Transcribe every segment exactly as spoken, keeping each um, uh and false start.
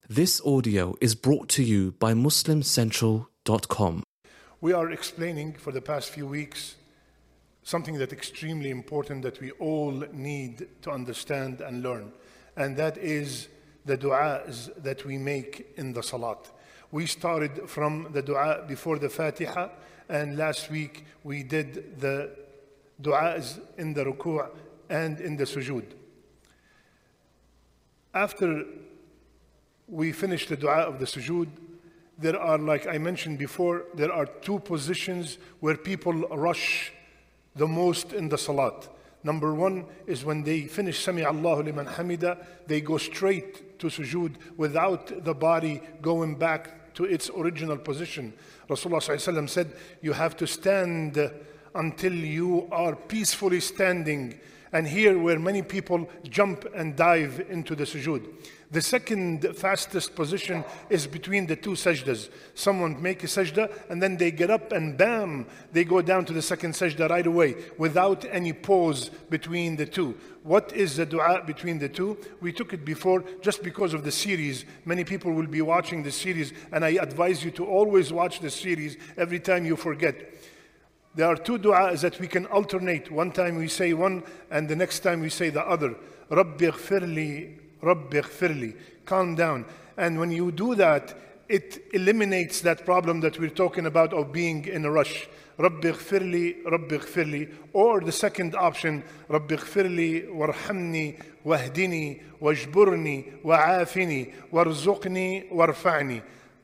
This audio is brought to you by Muslim Central dot com. We are explaining for the past few weeks something that's extremely important that we all need to understand and learn, and that is the du'as that we make in the salat. We started from the du'a before the Fatiha, and last week we did the du'as in the ruku' and in the sujood. After we finish the dua of the sujood, there are, like I mentioned before, there are two positions where people rush the most in the salat. Number one is when they finish Sami Allahu liman hamida, they go straight to sujood without the body going back to its original position. Rasulullah sallallahu alaihi wasallam said, you have to stand until you are peacefully standing. And here where many people jump and dive into the sujood. The second fastest position is between the two sajdas. Someone make a sajda and then they get up and bam, they go down to the second sajda right away without any pause between the two. What is the dua between the two? We took it before just because of the series. Many people will be watching the series, and I advise you to always watch the series every time you forget. There are two du'as that we can alternate. One time we say one and the next time we say the other. Rabbi ighfirli, Rabbi ighfirli. Calm down. And when you do that, it eliminates that problem that we're talking about of being in a rush. Rabbi ighfirli, Rabbi ighfirli. Or the second option, Rabbi ighfirli warhamni wahdini wajburni wa'afini warzuqni warfa'ni.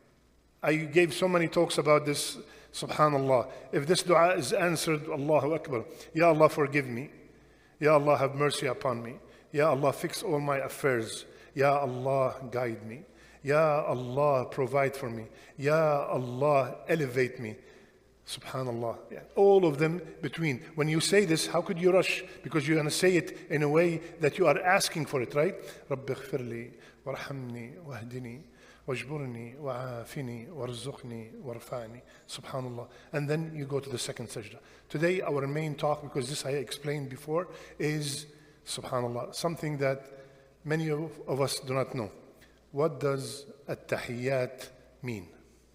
I gave so many talks about this. Subhanallah. If this dua is answered, Allahu Akbar. Ya Allah, forgive me. Ya Allah, have mercy upon me. Ya Allah, fix all my affairs. Ya Allah, guide me. Ya Allah, provide for me. Ya Allah, elevate me. Subhanallah. Yeah. All of them between. When you say this, how could you rush? Because you're going to say it in a way that you are asking for it, right? Rabbi ighfirli, warhamni, wahdini. wajburni wa'afini warzuqni warfa'ni. Subhanallah. And then you go to the second sajda. Today our main talk, because this I explained before, is subhanallah, something that many of, of us do not know. What does at-tahiyyat mean?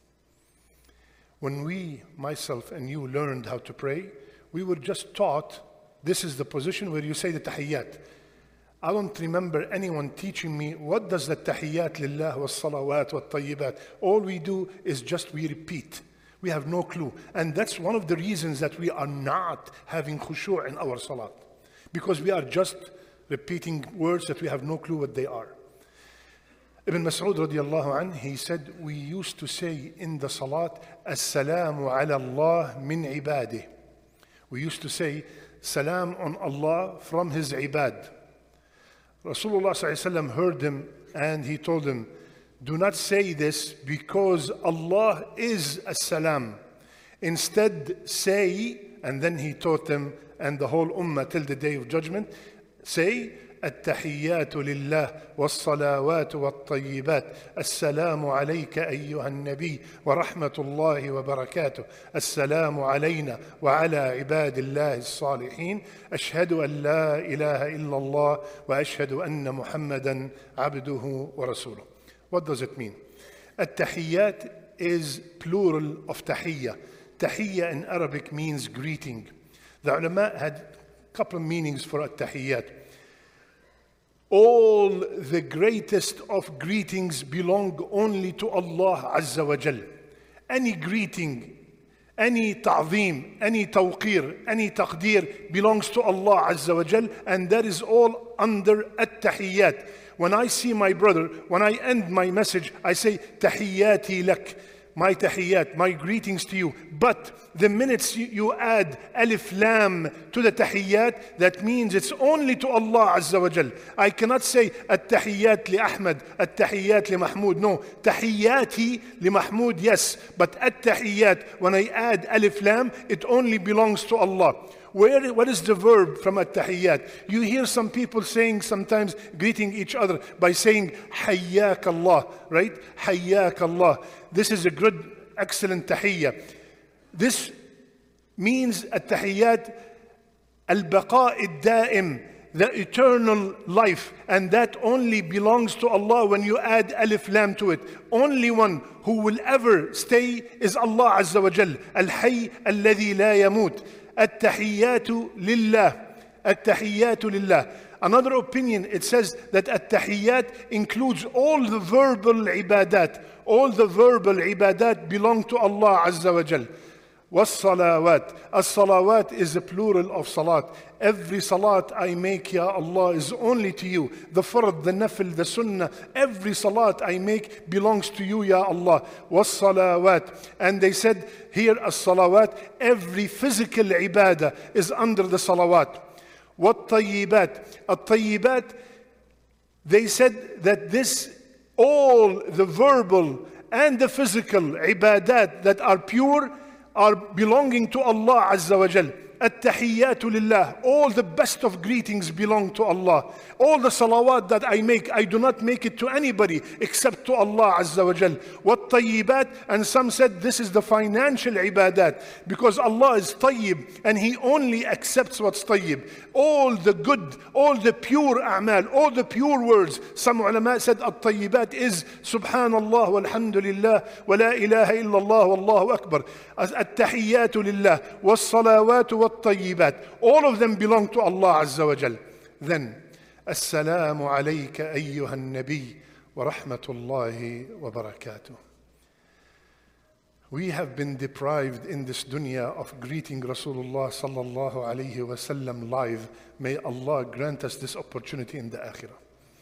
When we, myself and you, learned how to pray, we were just taught this is the position where you say the tahiyyat. I don't remember anyone teaching me what does the tahiyyat lillah wa salawat wa tayyibat. All we do is just we repeat. We have no clue. And that's one of the reasons that we are not having khushu' in our salat. Because we are just repeating words that we have no clue what they are. Ibn Mas'ud radiallahu anh, he said, we used to say in the salat, As-salamu ala Allah min ibadih. We used to say, salam on Allah from his ibad. Rasulullah sallallahu alaihi wasallam heard him and he told him, do not say this because Allah is as-salam. Instead say, and then he taught them and the whole ummah till the day of judgment, say, التحيات لله والصلوات والطيبات السلام عليك أيها النبي ورحمة الله وبركاته السلام علينا وعلى عباد الله الصالحين أشهد أن لا إله إلا الله وأشهد أن محمدا عبده ورسوله. What does it mean? التحيات is plural of tahiyya. Tahiyya in Arabic means greeting. The ulama had a couple of meanings for التحيات. All the greatest of greetings belong only to Allah Azza wa Jal. Any greeting, any ta'zeem, any tawqir, any taqdeer belongs to Allah Azza wa Jal, and that is all under at-tahiyyat. When I see my brother, when I end my message, I say, tahiyyati lak. My tahiyyat, my greetings to you. But the minutes you, you add alif lam to the tahiyyat, that means it's only to Allah Azza wa Jal. I cannot say at-tahiyyat li Ahmad, at-tahiyyat li Mahmoud. No, tahiyyati li Mahmoud, yes. But at-tahiyyat, when I add alif lam, it only belongs to Allah. Where, what is the verb from at-tahiyyat? You hear some people saying sometimes, greeting each other by saying, hayyak Allah, right? Hayyak Allah. This is a good, excellent tahiyyah. This means at-tahiyyat al-baqa' al-da'im. the eternal life, and that only belongs to Allah when you add alif lam to it. Only one who will ever stay is Allah Azza wa Jal. Al-Hayy alladhi la yamut. At-tahiyyatu lillah. At-tahiyyatu lillah. Another opinion, it says that at-tahiyyat includes all the verbal ibadat. All the verbal ibadat belong to Allah Azza wa Jal. Was-salawat. As-salawat is a plural of salat. Every salat I make, Ya Allah, is only to you. The fard, the nafil, the sunnah, every salat I make belongs to you, Ya Allah. Was-salawat. And they said here, as-salawat, every physical ibadah is under the salawat. Wat-tayyibat. At-tayyibat, they said that this, all the verbal and the physical ibadat that are pure are belonging to Allah Azza wa Jal. At-tahiyyatu lillah. All the best of greetings belong to Allah. All the salawat that I make, I do not make it to anybody except to Allah Azza wa Jal. Wat-tayyibat, and some said this is the financial ibadat, because Allah is tayyib and He only accepts what's tayyib. All the good, all the pure a'mal, all the pure words. Some ulama said at-tayyibat is subhanallah walhamdulillah wa la ilaha illallah wallahu akbar. At-tahiyyatu lillah was-salawatu wat-tayyibat. All of them belong to Allah Azza wa Jal. Then, Assalamu alayka ayyuha an-nabi wa rahmatullahi wa barakatuh. We have been deprived in this dunya of greeting Rasulullah sallallahu alayhi wa sallam live. May Allah grant us this opportunity in the akhirah.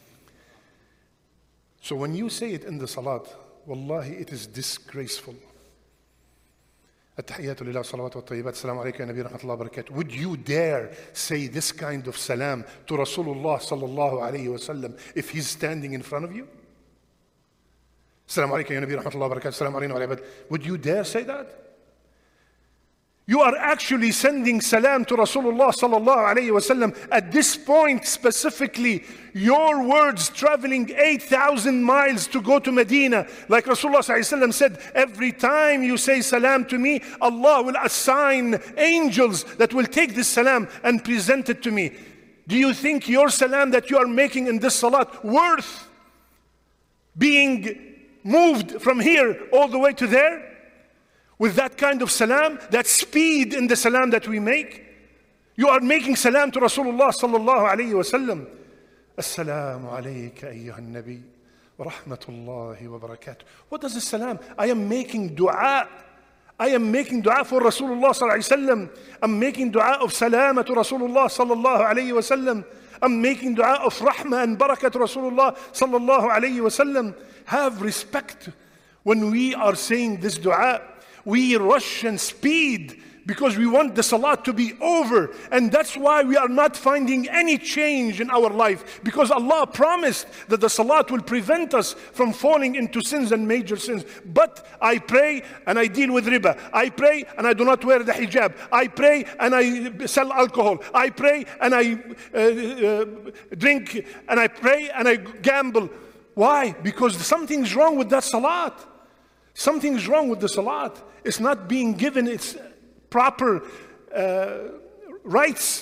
So when you say it in the salat, wallahi, it is disgraceful. At-tahiyyatu lillah, salawat wa tayyibat, assalamu alayka ya nabi rahmatullahi wa barakatuh. Would you dare say this kind of salam to Rasulullah sallallahu alayhi wa sallam if he's standing in front of you? Assalamu alayka ya nabi rahmatullahi wa barakatuh, assalamu alayna wa ala ibad. Would you dare say that? You are actually sending salam to Rasulullah sallallahu alayhi wa sallam. At this point specifically, your words traveling eight thousand miles to go to Medina. Like Rasulullah sallallahu alayhi wa sallam said, every time you say salam to me, Allah will assign angels that will take this salam and present it to me. Do you think your salam that you are making in this salat worth being moved from here all the way to there? With that kind of salam, that speed in the salam that we make, you are making salam to Rasulullah sallallahu alayhi wa sallam. Assalamu alayka ayyuha an-nabi wa rahmatullahi wa barakatuh. What does the salam? I am making dua. I am making dua for Rasulullah sallallahu alayhi wa sallam. I'm making dua of salama to Rasulullah sallallahu alayhi wa sallam. I'm making dua of rahmah and barakah to Rasulullah sallallahu alayhi wa sallam. Have respect when we are saying this dua. We rush and speed because we want the salat to be over. And that's why we are not finding any change in our life. Because Allah promised that the salat will prevent us from falling into sins and major sins. But I pray and I deal with riba. I pray and I do not wear the hijab. I pray and I sell alcohol. I pray and I uh, uh, drink. And I pray and I gamble. Why? Because something's wrong with that salat. Something's wrong with the salat. It's not being given its proper uh, rights.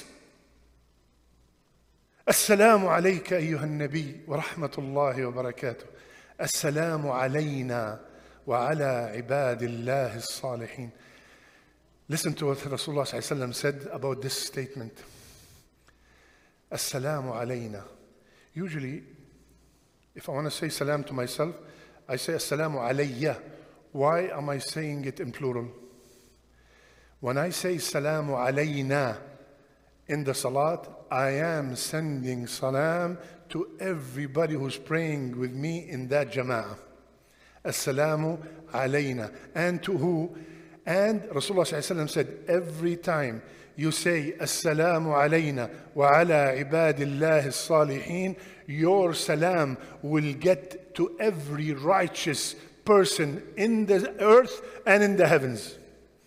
Assalamu alayka ayyuha an-nabi wa rahmatullahi wa barakatuh. Assalamu alayna wa ala ibadillahi as-salihin. Listen to what Rasulullah sallallahu alayhi wa sallam said about this statement. Assalamu alayna. Usually, if I want to say salam to myself, I say assalamu alayya. Why am I saying it in plural? When I say salamu alayna in the salat, I am sending salam to everybody who's praying with me in that jama'ah. Assalamu alayna. And to who? And Rasulullah sallallahu alayhi wa sallam said, every time you say assalamu alayna wa ala ibadillahi as-salihin, your salam will get to every righteous person in the earth and in the heavens.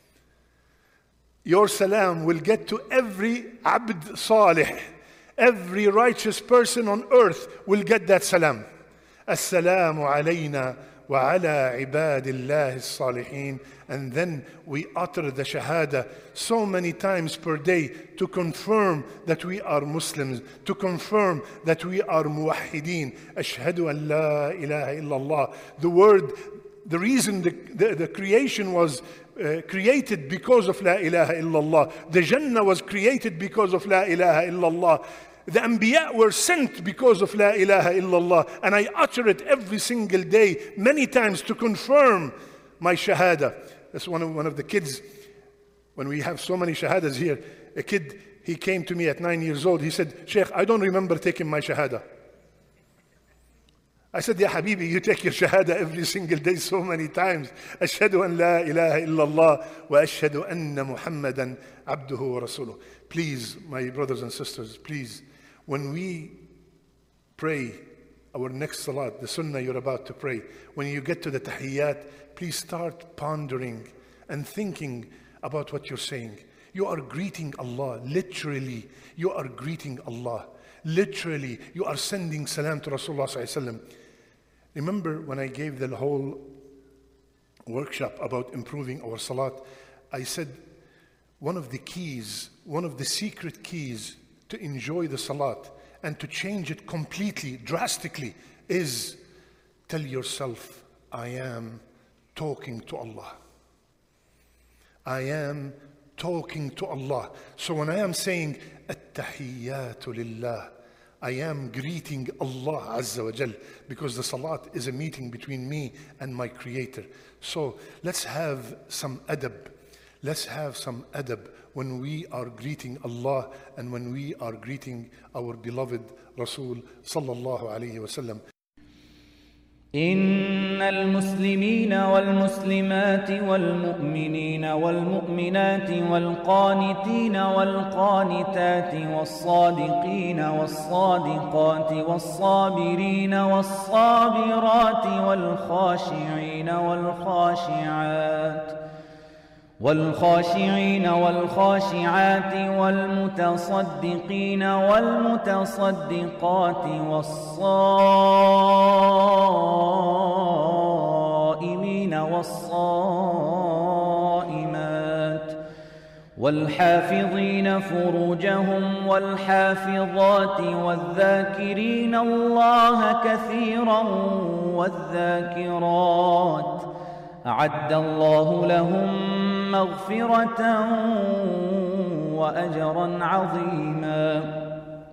Your salam will get to every abd salih. Every righteous person on earth will get that salam. Assalamu alayna وعلى عباد الله الصالحين. And then we utter the shahada so many times per day to confirm that we are Muslims, to confirm that we are muwahhideen. Ashhadu an la ilaha illallah. The word, the reason the, the, the creation was uh, created because of la ilaha illallah. The Jannah was created because of la ilaha illallah. The Anbiya were sent because of la ilaha illallah. And I utter it every single day, many times, to confirm my shahada. That's one of, one of the kids, when we have so many shahadas here, a kid, he came to me at nine years old. He said, Sheikh, I don't remember taking my shahada. I said, Ya Habibi, you take your shahada every single day so many times. Ashhadu an la ilaha illallah wa ashhadu anna Muhammadan abduhu wa rasuluh. Please, my brothers and sisters, please, when we pray our next salat, the sunnah you're about to pray, when you get to the tahiyyat, please start pondering and thinking about what you're saying. You are greeting Allah, literally. You are greeting Allah. Literally, you are sending salam to Rasulullah sallallahu alaihi wasallam. Remember when I gave the whole workshop about improving our salat, I said one of the keys, one of the secret keys to enjoy the salat and to change it completely, drastically, is tell yourself, I am talking to Allah. I am talking to Allah. So when I am saying At-Tahiyyatu Lillah, I am greeting Allah Azza wa Jal, because the salat is a meeting between me and my Creator. So let's have some adab. Let's have some adab when we are greeting Allah and when we are greeting our beloved Rasul sallallahu alayhi wa sallam. إن المسلمين والمسلمات والمؤمنين والمؤمنات والقانتين والقانتات والصادقين والصادقات والصابرين والصابرات والخاشعين والخاشعات والخاشعين والخاشعات والمتصدقين والمتصدقات والصائمين والصائمات والحافظين فروجهم والحافظات والذاكرين الله كثيرا والذاكرات أعد الله لهم مغفرة وأجرا عظيما.